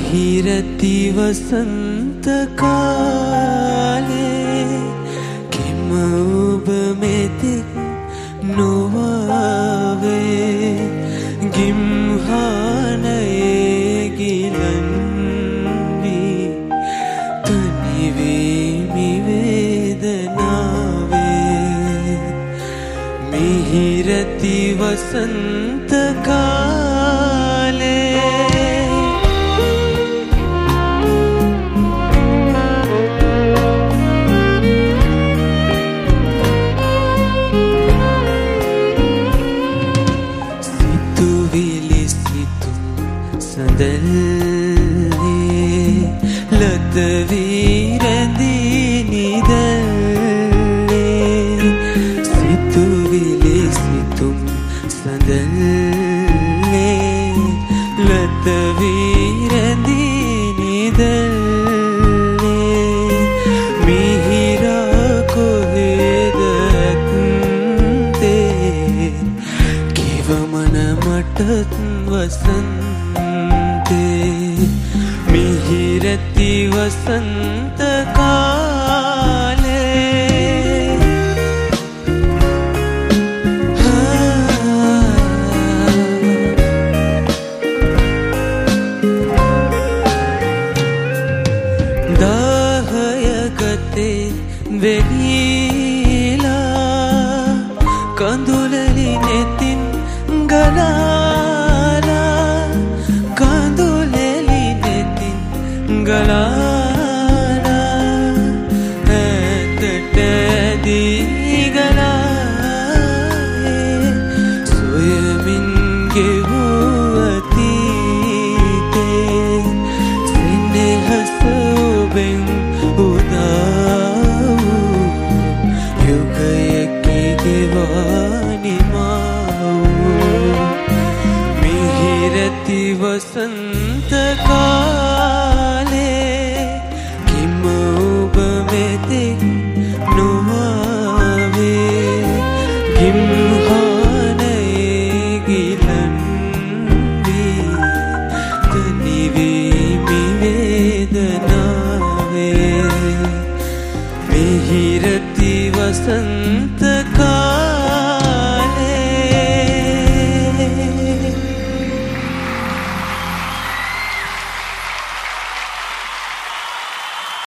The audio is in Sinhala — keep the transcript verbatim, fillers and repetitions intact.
මිහිරති වසන්ත කාලේ කිම ඔබ මෙතෙක් නොවාවේ ගිම්හානයේ ගිලන් වී තනිවීමි වේදනාවේ මිහිරති වසන්ත කාලේ සඳල්ලේ ලත වීරැඳී නිදල්ලේ සිතුවිලි සිතුම් සඳල්ලේ ලත වීරැඳී නිදල්ලේ මිහිරා කොහෙද ඇත්තේ කිවමන මටත් වසන් මිහිරති වසන්ත කාලේ දාහයකතේ වෙලීලා කඳුලලි නෙතින් ගලාලා ගලාලා ඇතට ඇදී ගලායේ සොයමින් ගෙවූ අතීතේ සෙනෙහස ඔබෙන් උදා වූ යුගයකි ගෙවා නිමා වූ මිහිරති වසන්ත කාලේ කිම ඔබ මෙතෙක් නොආවේ ගිම්හානයේ ගිලන් වී තනිවීමි වේදනාවේ මිහිරති වසන්ත